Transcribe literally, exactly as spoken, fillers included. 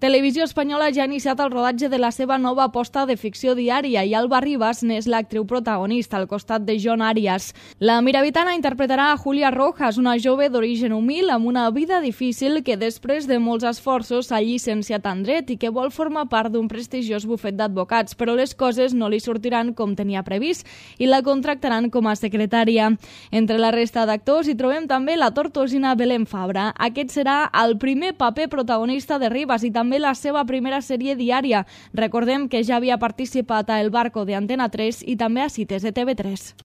Televisió Espanyola ja ha iniciat el rodatge de la seva nova aposta de ficció diària i Alba Ribas n'és l'actriu protagonista al costat de John Arias. La miravitana interpretarà a Julia Rojas, una jove d'origen humil amb una vida difícil que després de molts esforços s'ha llicenciat en dret i que vol formar part d'un prestigiós bufet d'advocats, però les coses no li sortiran com tenia previst i la contractaran com a secretària. Entre la resta d'actors hi trobem també la tortosina Belén Fabra. Aquest serà el primer paper protagonista de Ribas i també la seva primera sèrie diària. Recordem que ja havia participat a El Barco de Antena tres i també a Cites de T V tres.